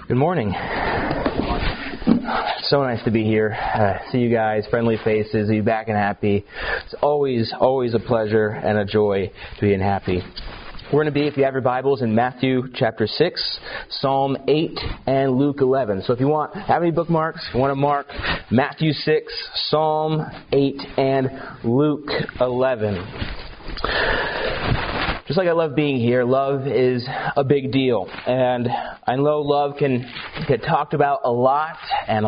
Good morning. So nice to be here. See you guys, friendly faces, be back and happy. It's always a pleasure and a joy to be happy. We're going to be, if you have your Bibles, in Matthew chapter 6, Psalm 8, and Luke 11. So if you have any bookmarks, if you want to mark Matthew 6, Psalm 8, and Luke 11. Just like I love being here, love is a big deal. And I know love can get talked about a lot,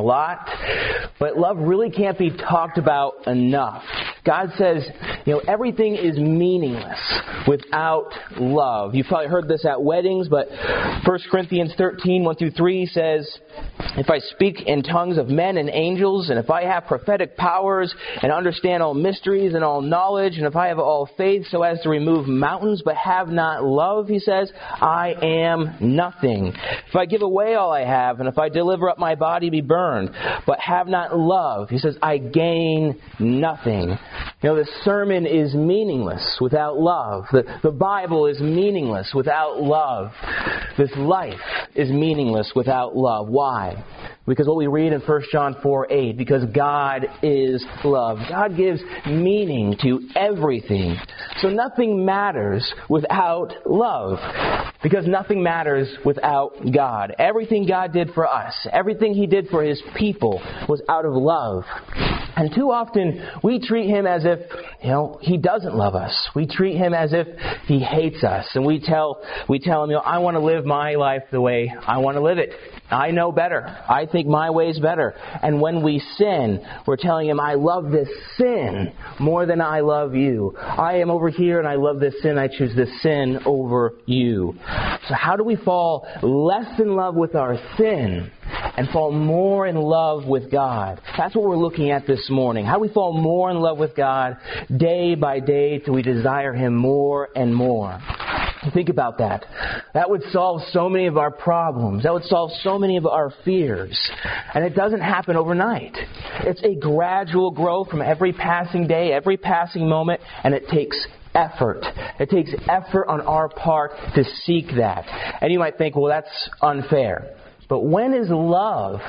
but love really can't be talked about enough. God says, everything is meaningless without love. You've probably heard this at weddings, but 1 Corinthians 13, 1-3 says, if I speak in tongues of men and angels, and if I have prophetic powers, and understand all mysteries and all knowledge, and if I have all faith so as to remove mountains, but have not love, he says, I am nothing. If I give away all I have, and if I deliver up my body be burned, but have not love, he says, I gain nothing. This sermon is meaningless without love. The Bible is meaningless without love. This life is meaningless without love. Why? Because what we read in 1 John 4:8, because God is love. God gives meaning to everything. So nothing matters without love. Because nothing matters without God. Everything God did for us, everything He did for His people was out of love. And too often we treat Him as if, He doesn't love us. We treat Him as if He hates us. And we tell Him, I want to live my life the way I want to live it. I know better. I think my way's better. And when we sin, we're telling Him, I love this sin more than I love you. I am over here and I love this sin. I choose this sin over you. So how do we fall less in love with our sin and fall more in love with God? That's what we're looking at this morning. How do we fall more in love with God day by day till we desire Him more and more? Think about that. That would solve so many of our problems. That would solve so many of our fears. And it doesn't happen overnight. It's a gradual growth from every passing day, every passing moment, and it takes effort. It takes effort on our part to seek that. And you might think, well, that's unfair. But when is love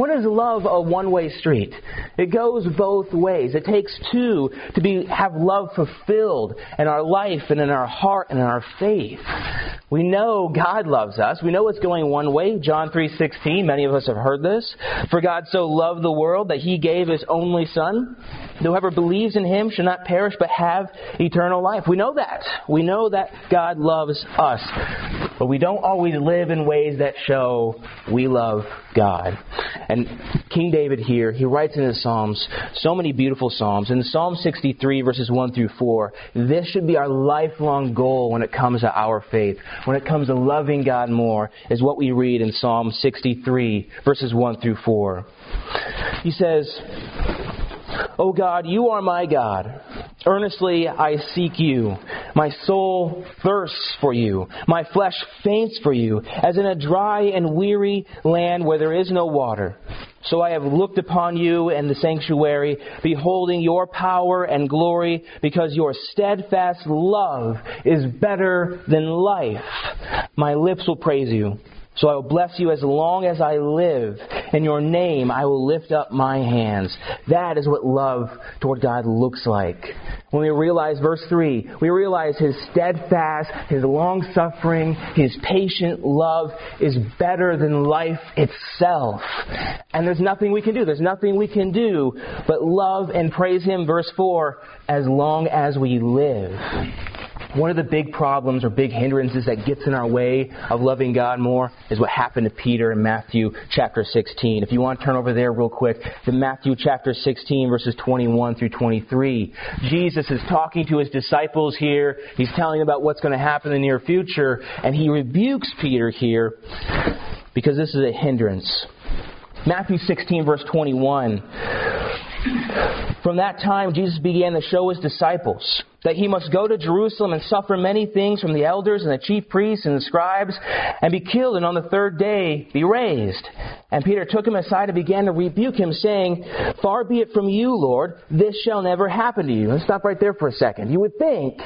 a one-way street? It goes both ways. It takes two to have love fulfilled in our life and in our heart and in our faith. We know God loves us. We know it's going one way. John 3:16, many of us have heard this. For God so loved the world that He gave His only Son. Whoever believes in Him shall not perish but have eternal life. We know that. We know that God loves us. But we don't always live in ways that show we love God. And King David here, he writes in his Psalms, so many beautiful Psalms. In Psalm 63, verses 1-4, this should be our lifelong goal when it comes to our faith. When it comes to loving God more, is what we read in Psalm 63, verses 1-4. He says, O God, you are my God. Earnestly I seek you. My soul thirsts for you. My flesh faints for you, as in a dry and weary land where there is no water. So I have looked upon you in the sanctuary, beholding your power and glory, because your steadfast love is better than life. My lips will praise you. So I will bless you as long as I live. In your name I will lift up my hands. That is what love toward God looks like. When we realize, verse 3, we realize His steadfast, His long-suffering, His patient love is better than life itself. And there's nothing we can do. There's nothing we can do but love and praise Him, verse 4, as long as we live. One of the big problems or big hindrances that gets in our way of loving God more is what happened to Peter in Matthew chapter 16. If you want to turn over there real quick to Matthew chapter 16, verses 21-23. Jesus is talking to His disciples here. He's telling them about what's going to happen in the near future. And He rebukes Peter here because this is a hindrance. Matthew 16, verse 21. From that time, Jesus began to show His disciples that He must go to Jerusalem and suffer many things from the elders and the chief priests and the scribes, and be killed, and on the third day be raised. And Peter took Him aside and began to rebuke Him, saying, Far be it from you, Lord, this shall never happen to you. Let's stop right there for a second. You would think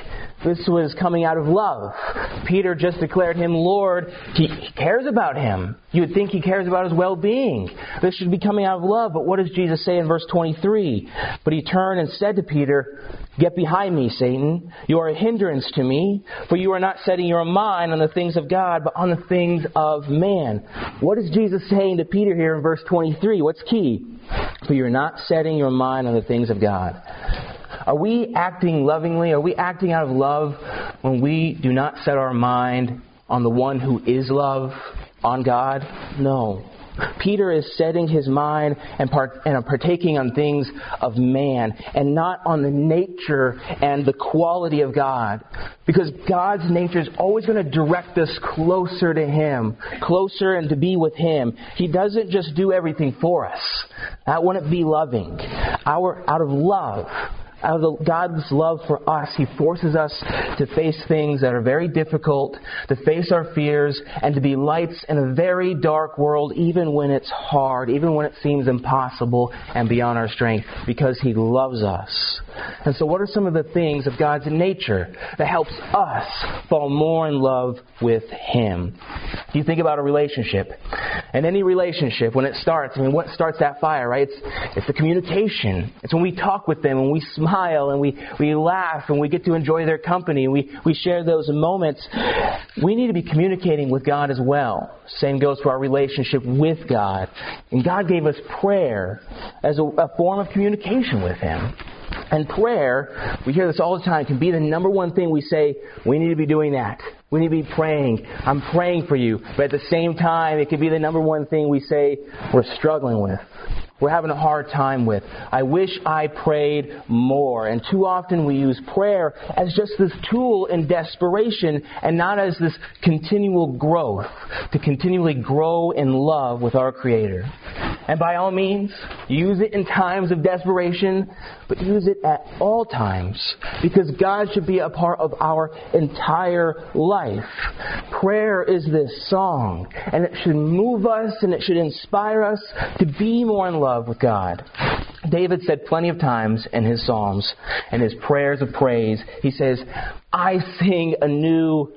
This was coming out of love. Peter just declared him Lord. He cares about him. You would think he cares about his well-being. This should be coming out of love. But what does Jesus say in verse 23? But he turned and said to Peter, "Get behind me, Satan. You are a hindrance to me, for you are not setting your mind on the things of God, but on the things of man." What is Jesus saying to Peter here in verse 23? What's key? For you're not setting your mind on the things of God. Are we acting lovingly? Are we acting out of love when we do not set our mind on the one who is love, on God? No. Peter is setting his mind and partaking on things of man and not on the nature and the quality of God. Because God's nature is always going to direct us closer to Him, closer and to be with Him. He doesn't just do everything for us. That wouldn't be loving. Out of love, out of God's love for us, He forces us to face things that are very difficult, to face our fears, and to be lights in a very dark world, even when it's hard, even when it seems impossible and beyond our strength, because He loves us. And so what are some of the things of God's nature that helps us fall more in love with Him? You think about a relationship. And any relationship, when it starts, what starts that fire, right? It's the communication. It's when we talk with them and we smile and we laugh and we get to enjoy their company and we share those moments. We need to be communicating with God as well. Same goes for our relationship with God. And God gave us prayer as a form of communication with Him. And prayer, we hear this all the time, can be the number one thing we say, we need to be doing that. We need to be praying. I'm praying for you. But at the same time, it could be the number one thing we say we're struggling with. We're having a hard time with. I wish I prayed more. And too often we use prayer as just this tool in desperation and not as this continual growth, to continually grow in love with our Creator. And by all means, use it in times of desperation, but use it at all times, because God should be a part of our entire life. Prayer is this song, and it should move us and it should inspire us to be more in love with God. David said plenty of times in his Psalms and his prayers of praise, he says, I sing a new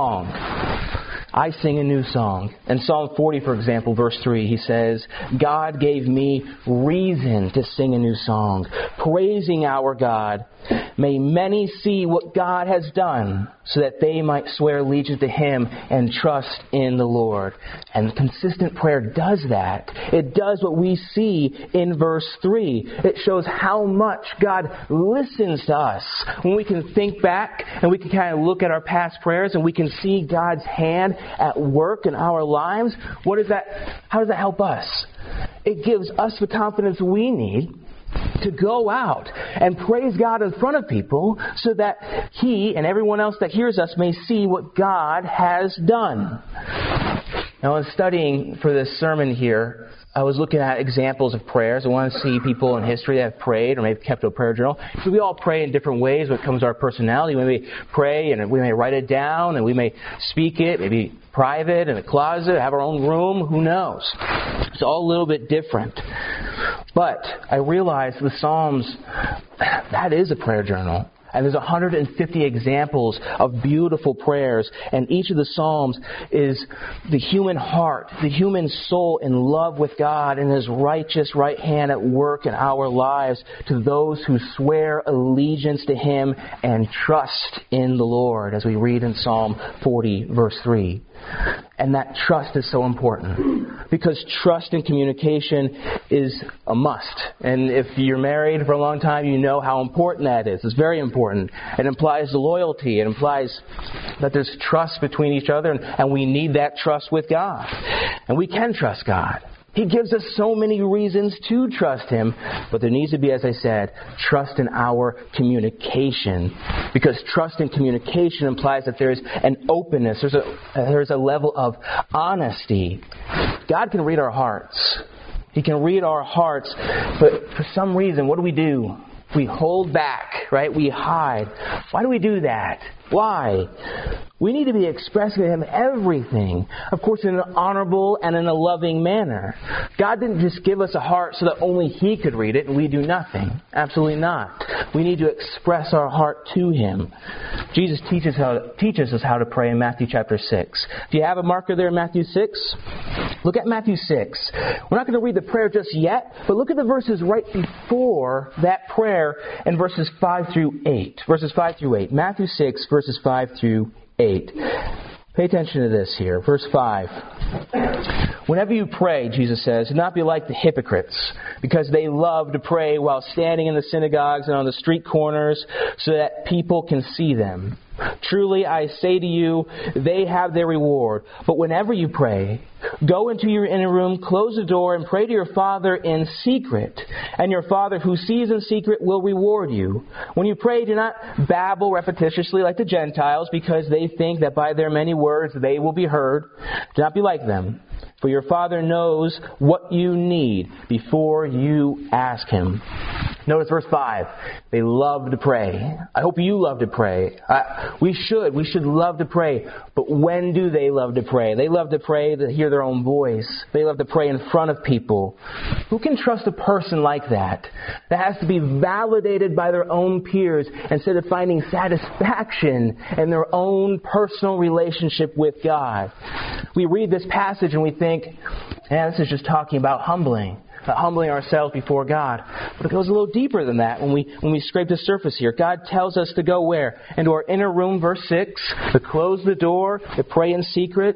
song. I sing a new song. In Psalm 40, for example, verse 3, he says, God gave me reason to sing a new song, praising our God. May many see what God has done, so that they might swear allegiance to Him and trust in the Lord. And consistent prayer does that. It does what we see in verse 3. It shows how much God listens to us. When we can think back and we can kind of look at our past prayers and we can see God's hand at work in our lives, how does that help us? It gives us the confidence we need to go out and praise God in front of people so that He and everyone else that hears us may see what God has done. Now, in studying for this sermon here, I was looking at examples of prayers. I want to see people in history that have prayed or maybe kept a prayer journal. So we all pray in different ways when it comes to our personality. We may pray and we may write it down and we may speak it, maybe private, in a closet, have our own room, who knows. It's all a little bit different. But I realized the Psalms, that is a prayer journal. And there's 150 examples of beautiful prayers. And each of the Psalms is the human heart, the human soul in love with God and His righteous right hand at work in our lives to those who swear allegiance to Him and trust in the Lord, as we read in Psalm 40, verse 3. And that trust is so important, because trust and communication is a must. And if you're married for a long time, you know how important that is. It's very important. It implies loyalty. It implies that there's trust between each other, and we need that trust with God. And we can trust God. He gives us so many reasons to trust Him, but there needs to be, as I said, trust in our communication. Because trust in communication implies that there's an openness, there's a level of honesty. God can read our hearts. He can read our hearts, but for some reason, what do? We hold back, right? We hide. Why do we do that? Why? We need to be expressing to Him everything, of course, in an honorable and in a loving manner. God didn't just give us a heart so that only He could read it and we do nothing. Absolutely not. We need to express our heart to Him. Jesus teaches us how to pray in Matthew chapter 6. Do you have a marker there in Matthew 6? Look at Matthew 6. We're not going to read the prayer just yet, but look at the verses right before that prayer in verses 5 through 8. Verses 5 through 8. Matthew 6, verses 5 through 8. Pay attention to this here. Verse 5. Whenever you pray, Jesus says, do not be like the hypocrites, because they love to pray while standing in the synagogues and on the street corners so that people can see them. Truly, I say to you, they have their reward. But whenever you pray, go into your inner room, close the door, and pray to your Father in secret. And your Father who sees in secret will reward you. When you pray, do not babble repetitiously like the Gentiles, because they think that by their many words they will be heard. Do not be like them. For your Father knows what you need before you ask Him. Notice verse 5. They love to pray. I hope you love to pray. We should love to pray. But when do they love to pray? They love to pray to hear their own voice. They love to pray in front of people. Who can trust a person like that? That has to be validated by their own peers instead of finding satisfaction in their own personal relationship with God. We read this passage and we think, this is just talking about humbling ourselves before God. But it goes a little deeper than that when we scrape the surface here. God tells us to go where? Into our inner room, verse 6, to close the door, to pray in secret,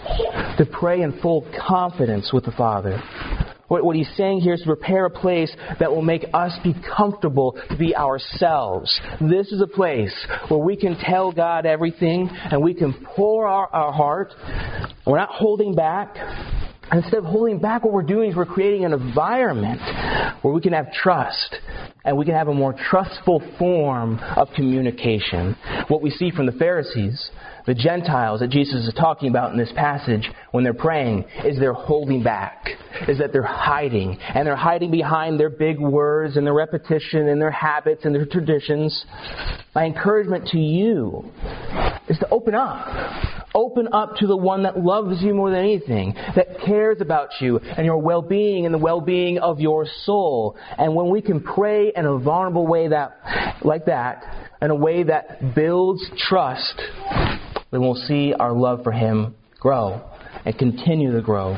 to pray in full confidence with the Father. What He's saying here is to prepare a place that will make us be comfortable to be ourselves. This is a place where we can tell God everything and we can pour our heart. We're not holding back. Instead of holding back, what we're doing is we're creating an environment where we can have trust and we can have a more trustful form of communication. What we see from the Pharisees, the Gentiles that Jesus is talking about in this passage when they're praying, is they're holding back, is that they're hiding. And they're hiding behind their big words and their repetition and their habits and their traditions. My encouragement to you is to open up. Open up to the one that loves you more than anything, that cares about you and your well-being and the well-being of your soul. And when we can pray in a vulnerable way like that, in a way that builds trust, then we'll see our love for Him grow and continue to grow.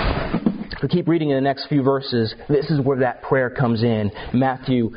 If we keep reading in the next few verses, this is where that prayer comes in. Matthew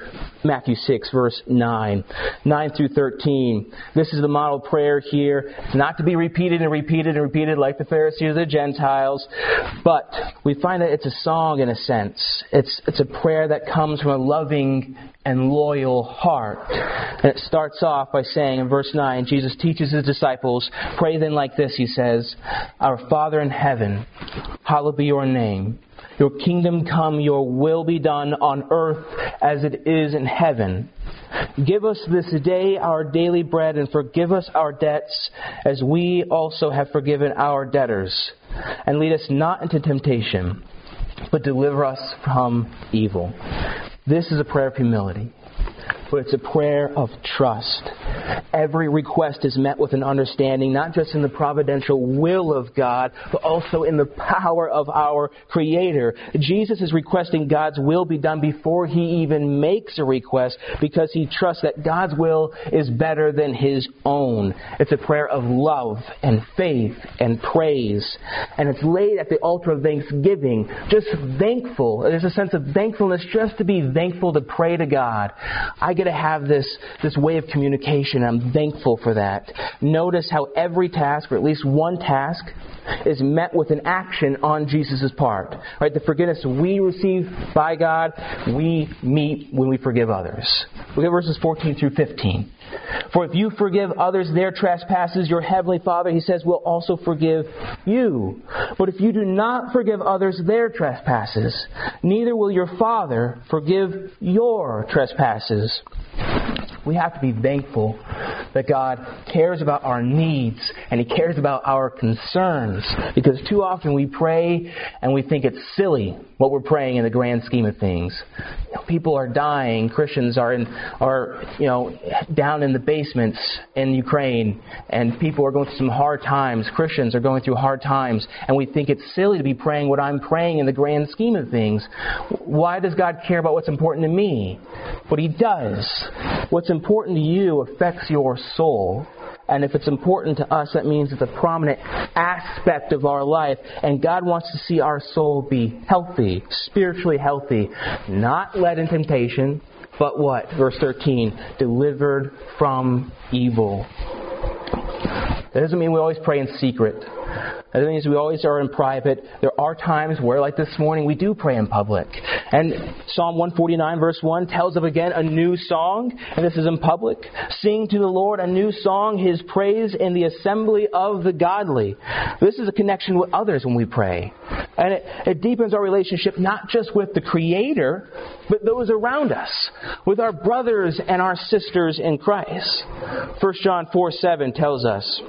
6, verse 9 through 13. This is the model prayer here. It's not to be repeated and repeated and repeated like the Pharisees or the Gentiles, but we find that it's a song in a sense. It's a prayer that comes from a loving and loyal heart. And it starts off by saying in verse 9, Jesus teaches His disciples, pray then like this, He says, Our Father in heaven, hallowed be your name. Your kingdom come, your will be done on earth as it is in heaven. Give us this day our daily bread and forgive us our debts as we also have forgiven our debtors. And lead us not into temptation, but deliver us from evil. This is a prayer of humility, but it's a prayer of trust. Every request is met with an understanding, not just in the providential will of God, but also in the power of our Creator. Jesus is requesting God's will be done before He even makes a request, because He trusts that God's will is better than His own. It's a prayer of love and faith and praise. And it's laid at the altar of thanksgiving, just thankful. There's a sense of thankfulness just to be thankful to pray to God. I get to have this way of communication. I'm thankful for that. Notice how every task, or at least one task, is met with an action on Jesus' part. Right? The forgiveness we receive by God, we meet when we forgive others. Look at verses 14 through 15. For if you forgive others their trespasses, your heavenly Father, He says, will also forgive you. But if you do not forgive others their trespasses, neither will your Father forgive your trespasses. we have to be thankful that God cares about our needs and He cares about our concerns. Because too often we pray and we think it's silly what we're praying in the grand scheme of things. People are dying. Christians are down in the basements in Ukraine, and people are going through some hard times. Christians are going through hard times, and we think it's silly to be praying what I'm praying in the grand scheme of things. Why does God care about what's important to me? But He does. What's important to you affects your soul. And if it's important to us, that means it's a prominent aspect of our life. And God wants to see our soul be healthy, spiritually healthy, not led in temptation, but what? Verse 13, delivered from evil. That doesn't mean we always pray in secret. That means we always are in private. There are times where, like this morning, we do pray in public. And Psalm 149 verse 1 tells of, again, a new song. And this is in public. Sing to the Lord a new song, His praise in the assembly of the godly. This is a connection with others when we pray. And it deepens our relationship not just with the Creator, but those around us, with our brothers and our sisters in Christ. 1 John 4:7 tells us,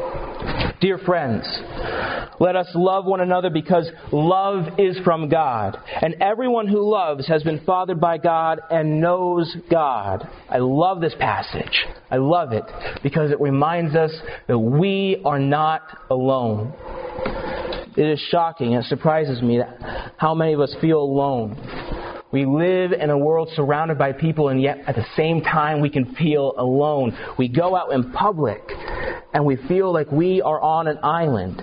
Dear friends, let us love one another because love is from God. And everyone who loves has been fathered by God and knows God. I love this passage. I love it because it reminds us that we are not alone. It is shocking. It surprises me how many of us feel alone. We live in a world surrounded by people, and yet at the same time we can feel alone. We go out in public and we feel like we are on an island.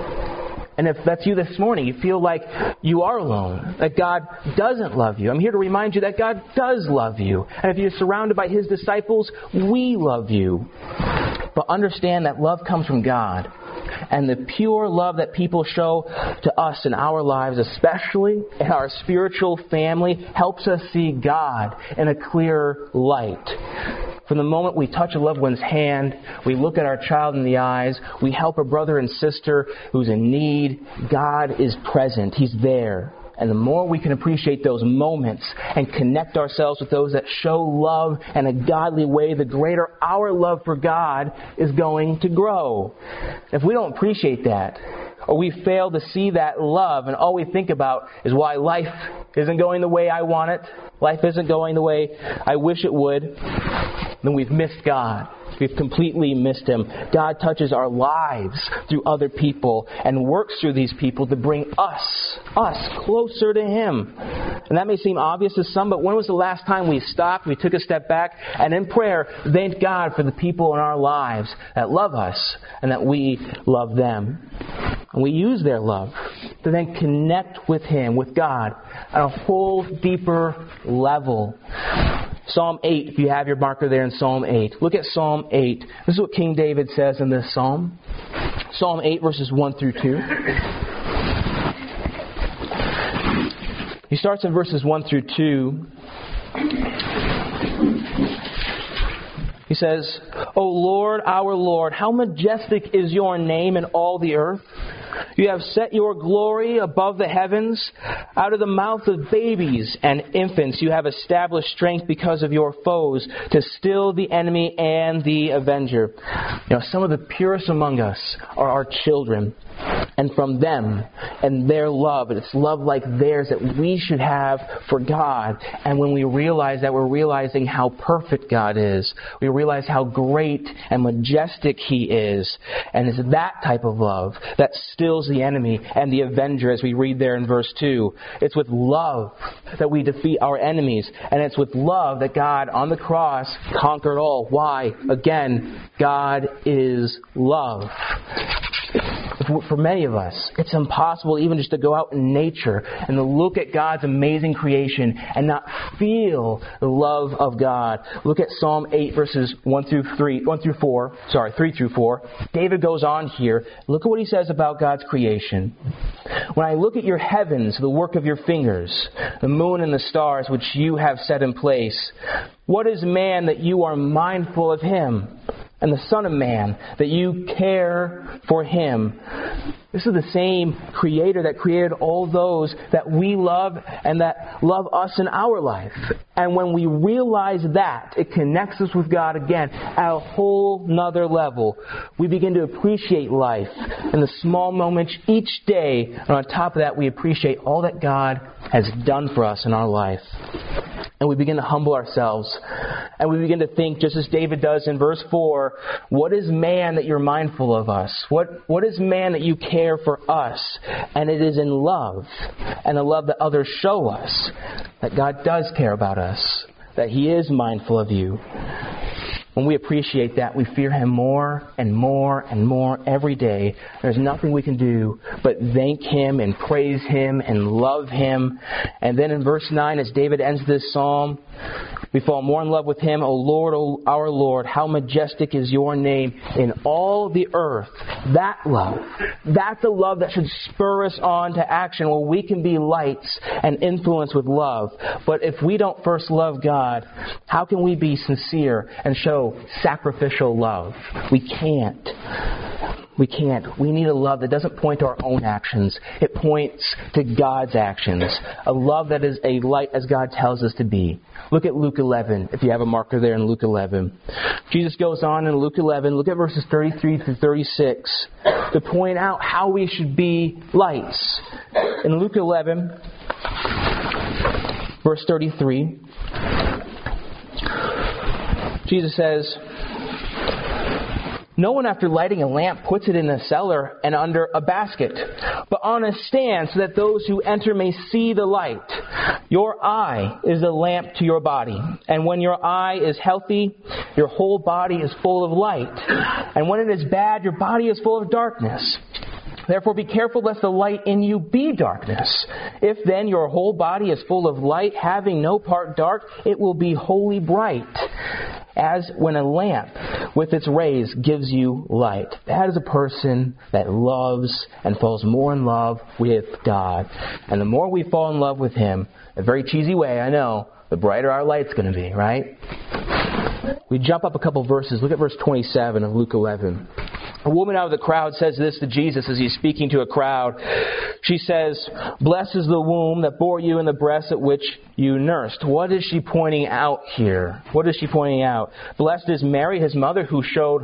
And if that's you this morning, you feel like you are alone, that God doesn't love you. I'm here to remind you that God does love you. And if you're surrounded by His disciples, we love you. But understand that love comes from God. And the pure love that people show to us in our lives, especially in our spiritual family, helps us see God in a clearer light. From the moment we touch a loved one's hand, we look at our child in the eyes, we help a brother and sister who's in need, God is present. He's there. And the more we can appreciate those moments and connect ourselves with those that show love in a godly way, the greater our love for God is going to grow. If we don't appreciate that, or we fail to see that love, and all we think about is why life isn't going the way I want it, life isn't going the way I wish it would, then we've missed God. We've completely missed Him. God touches our lives through other people and works through these people to bring us closer to Him. And that may seem obvious to some, but when was the last time we stopped, we took a step back, and in prayer thanked God for the people in our lives that love us and that we love them? And we use their love to then connect with Him, with God, at a whole deeper level. Psalm 8, if you have your marker there in Psalm 8. Look at Psalm 8. This is what King David says in this psalm. Psalm 8, verses 1 through 2. He starts in verses 1 through 2. He says, O Lord, our Lord, how majestic is your name in all the earth. You have set your glory above the heavens. Out of the mouth of babies and infants you have established strength because of your foes, to still the enemy and the avenger. Some of the purest among us are our children. And from them and their love, it's love like theirs that we should have for God. And when we realize that, we're realizing how perfect God is. We realize how great and majestic He is. And it's that type of love that stills the enemy and the avenger, as we read there in verse 2. It's with love that we defeat our enemies. And it's with love that God on the cross conquered all. Why? Again, God is love. For many of us, it's impossible even just to go out in nature and to look at God's amazing creation and not feel the love of God. Look at Psalm 8 verses 3 through 4. David goes on here. Look at what he says about God's creation. When I look at your heavens, the work of your fingers, the moon and the stars which you have set in place, what is man that you are mindful of him? And the Son of Man, that you care for Him. This is the same Creator that created all those that we love and that love us in our life. And when we realize that, it connects us with God again at a whole nother level. We begin to appreciate life and the small moments each day. And on top of that, we appreciate all that God has done for us in our life. And we begin to humble ourselves. And we begin to think, just as David does in verse 4, what is man that you're mindful of us? What is man that you care for us? And it is in love, and the love that others show us, that God does care about us, that He is mindful of you. When we appreciate that, we fear Him more and more and more every day. There's nothing we can do but thank Him and praise Him and love Him. And then in verse 9, as David ends this psalm, we fall more in love with Him. O Lord, O our Lord, how majestic is your name in all the earth. That love, that's the love that should spur us on to action, where we can be lights and influence with love. But if we don't first love God, how can we be sincere and show sacrificial love? We can't. We can't. We need a love that doesn't point to our own actions. It points to God's actions. A love that is a light as God tells us to be. Look at Luke 11, if you have a marker there in Luke 11. Jesus goes on in Luke 11, look at verses 33 through 36, to point out how we should be lights. In Luke 11, verse 33, Jesus says, no one after lighting a lamp puts it in a cellar and under a basket, but on a stand so that those who enter may see the light. Your eye is a lamp to your body. And when your eye is healthy, your whole body is full of light. And when it is bad, your body is full of darkness. Therefore be careful lest the light in you be darkness. If then your whole body is full of light, having no part dark, it will be wholly bright, as when a lamp with its rays gives you light. That is a person that loves and falls more in love with God. And the more we fall in love with Him, a very cheesy way, I know, the brighter our light's going to be, right? We jump up a couple verses. Look at verse 27 of Luke 11. A woman out of the crowd says this to Jesus as He's speaking to a crowd. She says, blessed is the womb that bore you and the breast at which you nursed. What is she pointing out here? What is she pointing out? Blessed is Mary, His mother, who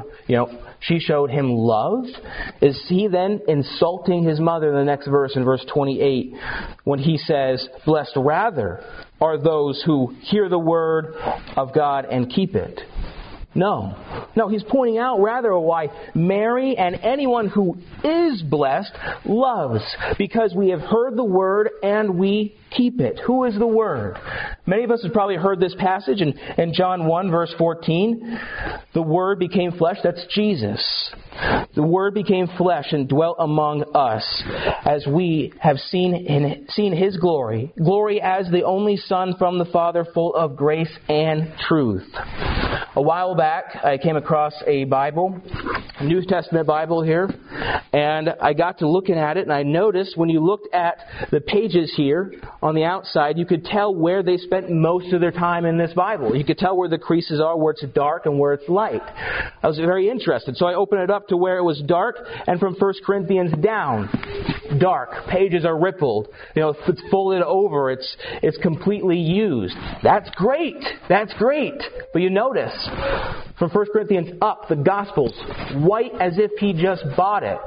she showed Him love. Is He then insulting His mother in the next verse, in verse 28, when He says, blessed rather are those who hear the word of God and keep it? No, He's pointing out rather why Mary and anyone who is blessed loves, because we have heard the word and we keep it. Who is the Word? Many of us have probably heard this passage in John 1, verse 14. The Word became flesh. That's Jesus. The Word became flesh and dwelt among us, as we have seen His glory. Glory as the only Son from the Father, full of grace and truth. A while back, I came across a Bible, a New Testament Bible here, and I got to looking at it, and I noticed when you looked at the pages here on the outside, you could tell where they spent most of their time in this Bible. You could tell where the creases are, where it's dark and where it's light. I was very interested, so I opened it up to where it was dark, and from 1 Corinthians down, dark. Pages are rippled. It's folded over. It's completely used. That's great. That's great. But you notice, from 1 Corinthians up, the Gospels, white as if he just bought it.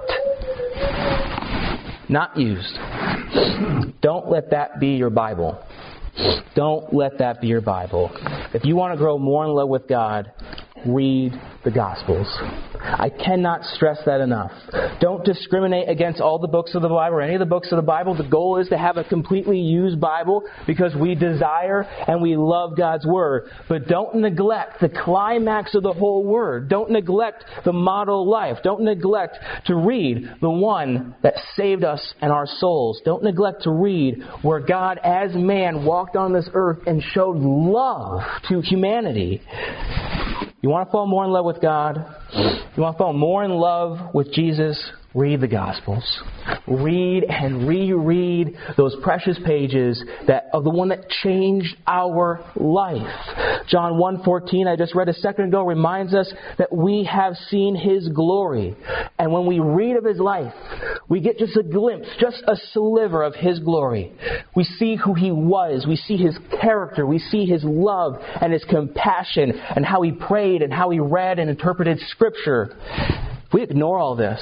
Not used. Don't let that be your Bible. Don't let that be your Bible. If you want to grow more in love with God, read the Gospels. I cannot stress that enough. Don't discriminate against all the books of the Bible or any of the books of the Bible. The goal is to have a completely used Bible because we desire and we love God's Word. But don't neglect the climax of the whole Word. Don't neglect the model life. Don't neglect to read the one that saved us and our souls. Don't neglect to read where God as man walked on this earth and showed love to humanity. You want to fall more in love with God? You want to fall more in love with Jesus? Read the Gospels. Read and reread those precious pages of the one that changed our life. John 1:14, I just read a second ago, reminds us that we have seen His glory. And when we read of His life, we get just a glimpse, just a sliver of His glory. We see who He was. We see His character. We see His love and His compassion and how He prayed and how He read and interpreted Scripture. If we ignore all this,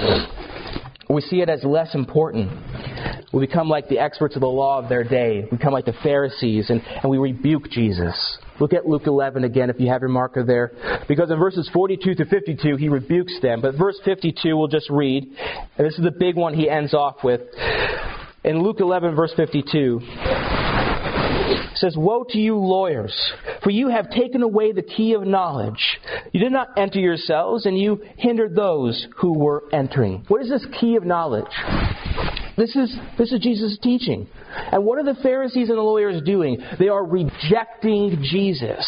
we see it as less important. We become like the experts of the law of their day. We become like the Pharisees, and we rebuke Jesus. Look at Luke 11 again if you have your marker there. Because in verses 42 to 52, He rebukes them. But verse 52 we'll just read. And this is the big one He ends off with. In Luke 11 verse 52, it says, "Woe to you lawyers, for you have taken away the key of knowledge. You did not enter yourselves, and you hindered those who were entering." What is this key of knowledge? This is Jesus' teaching. And what are the Pharisees and the lawyers doing? They are rejecting Jesus.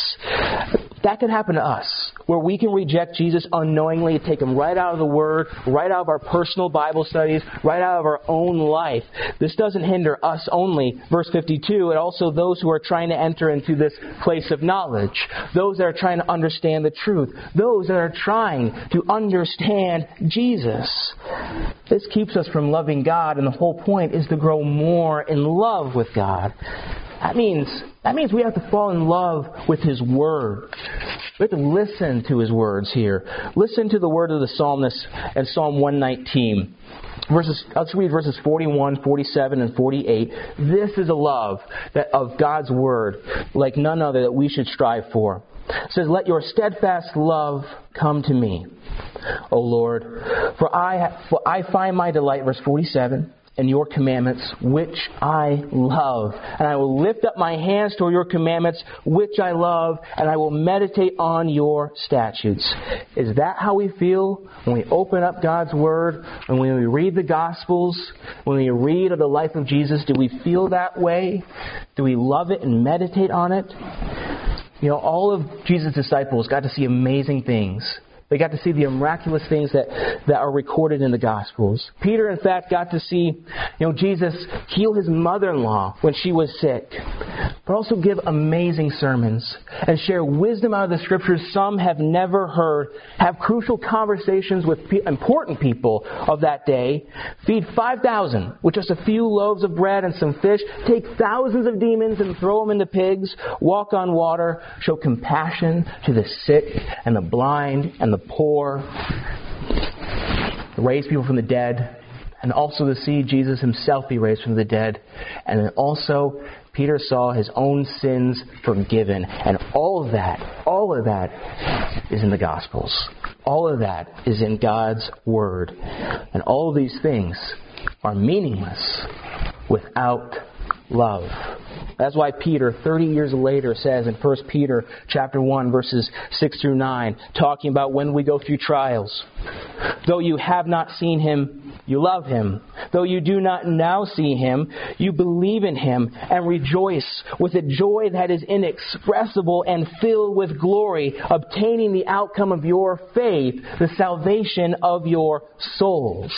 That could happen to us, where we can reject Jesus unknowingly, take Him right out of the Word, right out of our personal Bible studies, right out of our own life. This doesn't hinder us only, verse 52, and also those who are trying to enter into this place of knowledge, those that are trying to understand the truth, those that are trying to understand Jesus. This keeps us from loving God, and the whole point is to grow more in love with God. That means we have to fall in love with His Word. We have to listen to His words here. Listen to the word of the psalmist in Psalm 119. Let's read verses 41, 47, and 48. This is a love of God's Word like none other that we should strive for. It says, "Let your steadfast love come to me, O Lord, for I find my delight," verse 47, "in your commandments, which I love. And I will lift up my hands toward your commandments, which I love, and I will meditate on your statutes." Is that how we feel when we open up God's Word, and when we read the Gospels, when we read of the life of Jesus? Do we feel that way? Do we love it and meditate on it? You know, all of Jesus' disciples got to see amazing things. They got to see the miraculous things that are recorded in the Gospels. Peter, in fact, got to see, Jesus heal his mother-in-law when she was sick, but also give amazing sermons and share wisdom out of the Scriptures some have never heard, have crucial conversations with important people of that day, feed 5,000 with just a few loaves of bread and some fish, take thousands of demons and throw them into pigs, walk on water, show compassion to the sick and the blind and the poor, raise people from the dead, and also to see Jesus Himself be raised from the dead. And then also Peter saw his own sins forgiven. And all of that is in the Gospels. All of that is in God's Word. And all of these things are meaningless without love. That's why Peter, 30 years later, says in 1 Peter chapter 1, verses 6 through 9, talking about when we go through trials. "Though you have not seen Him, you love Him. Though you do not now see Him, you believe in Him and rejoice with a joy that is inexpressible and filled with glory, obtaining the outcome of your faith, the salvation of your souls."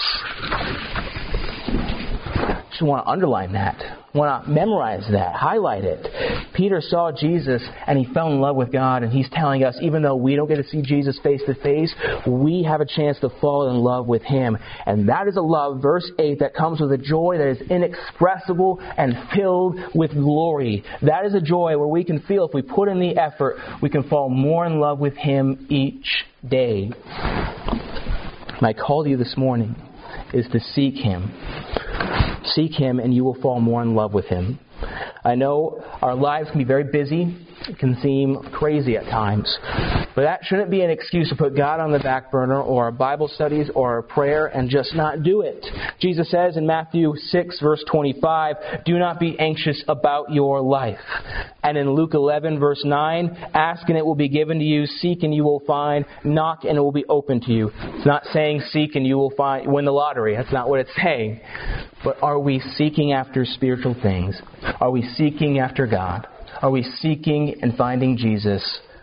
Just want to underline that. Want to memorize that. Highlight it. Peter saw Jesus and he fell in love with God, and he's telling us, even though we don't get to see Jesus face to face, we have a chance to fall in love with Him. And that is a love, verse 8, that comes with a joy that is inexpressible and filled with glory. That is a joy where we can feel, if we put in the effort, we can fall more in love with Him each day. My call to you this morning is to seek Him. Seek Him and you will fall more in love with Him. I know our lives can be very busy. It can seem crazy at times. But that shouldn't be an excuse to put God on the back burner or our Bible studies or our prayer and just not do it. Jesus says in Matthew 6 verse 25, "Do not be anxious about your life." And in Luke 11 verse 9, "Ask and it will be given to you. Seek and you will find. Knock and it will be open to you." It's not saying seek and you will win the lottery. That's not what it's saying. But are we seeking after spiritual things? Are we seeking after God? Are we seeking and finding Jesus?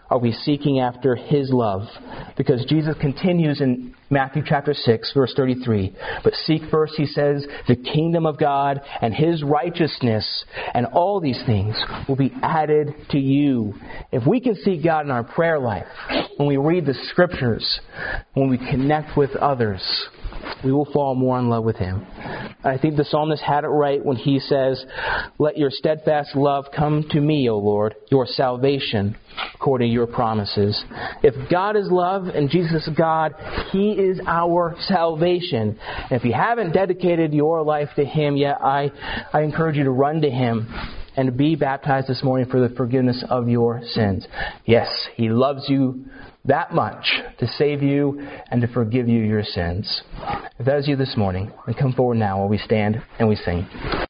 are we seeking after His love? Because Jesus continues in Matthew chapter 6, verse 33. But seek first, He says, the kingdom of God and His righteousness, and all these things will be added to you. If we can seek God in our prayer life, when we read the Scriptures, when we connect with others, we will fall more in love with Him. I think the psalmist had it right when he says, let your steadfast love come to me, O Lord, your salvation, according to your promises. If God is love and Jesus is God, He is our salvation. And if you haven't dedicated your life to Him yet, I encourage you to run to Him and to be baptized this morning for the forgiveness of your sins. Yes, He loves you that much to save you and to forgive you your sins. If that is you this morning, then come forward now while we stand and we sing.